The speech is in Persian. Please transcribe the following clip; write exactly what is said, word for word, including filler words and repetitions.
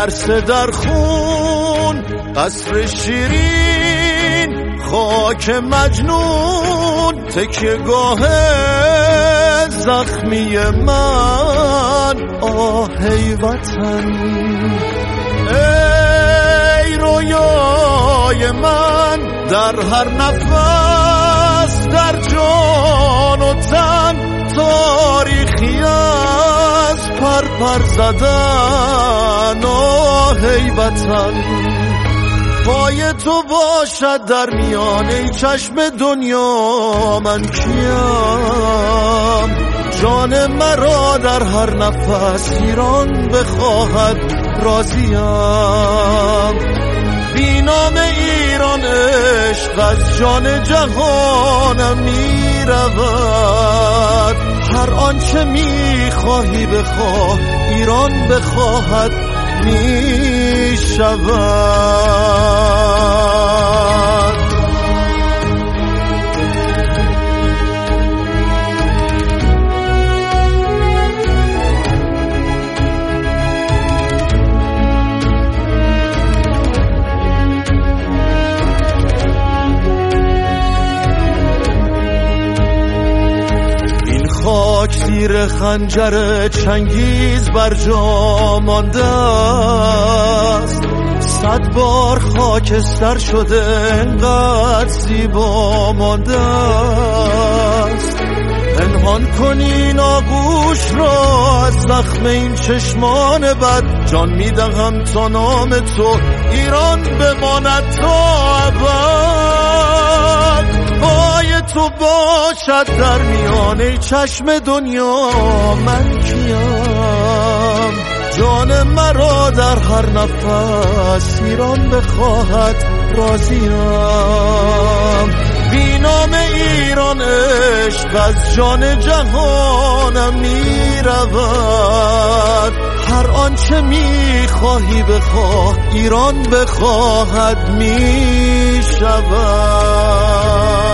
نرسه در خون قصر شیرین خاک مجنون تکیه گاه زخمی من آه ای وطن ای رویای من در هر نفس در جان و تن تاریخی از پر پر زدن آه ای وطن پای تو باشد در میانه چشم دنیا من کیم جان مرا در هر نفس ایران بخواهد راضیم بی نام ایران عشق از جان جهانم می رود هر آنچه می خواهی بخواه ایران بخواهد می شود خاک زیر خنجر چنگیز بر جا مانده است صد بار خاکستر شده انقدر زیبا مانده است پنهان کنین آغوش را از زخم این چشمان بد جان میدهم تا نام تو ایران بماند تا ابد پای تو باشد در میانه چشم دنیا من کیم جان مرا در هر نفس ایران بخواهد راضیم بی نام ایران عشق از جان جهانم می رود هر آنچه می خواهی بخواه ایران بخواهد می شود